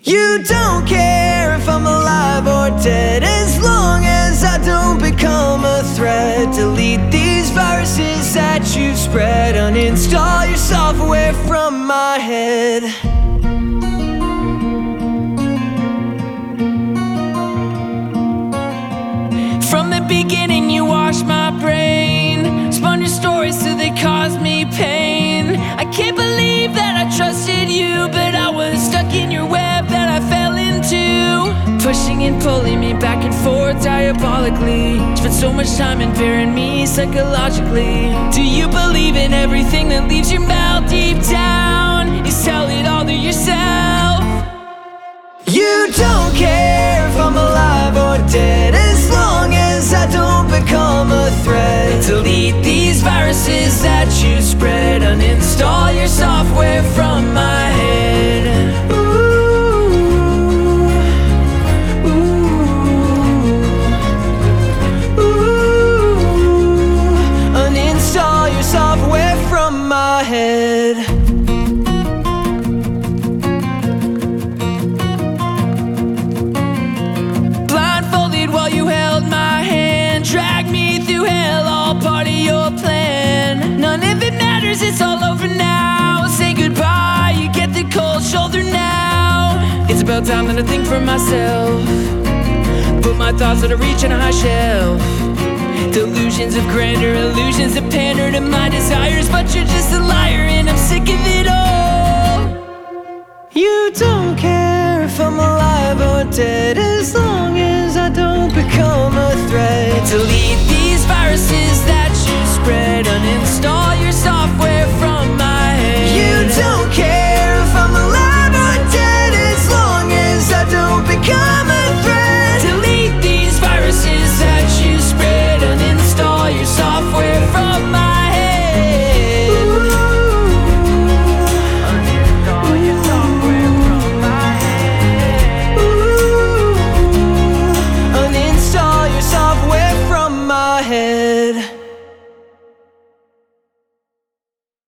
You don't care if I'm alive or dead, as long as I don't become a threat. Delete these viruses that you've spread. Uninstall your software from my head. From the beginning you washed my brain, spun your stories till they caused me pain. I can't believe that I trusted you, but I was stuck in your web that I fell into, pushing and pulling me back and forth diabolically. Spent so much time impairing me psychologically. Do you believe in everything that leaves your mouth deep down? You tell it all to yourself. You don't care if I'm alive or dead, as long as I don't become a threat. Delete these viruses that you spread. Uninstall your software from my head. Ooh, ooh, ooh. Uninstall your software from my head. Drag me through hell, all part of your plan. None of it matters, it's all over now. Say goodbye, you get the cold shoulder now. It's about time that I think for myself, put my thoughts on a reach on a high shelf. Delusions of grandeur, illusions that pander to my desires, but you're just a liar and I'm sick of it all. You don't care if I'm alive or dead, as long as I don't become a threat. Delete these viruses that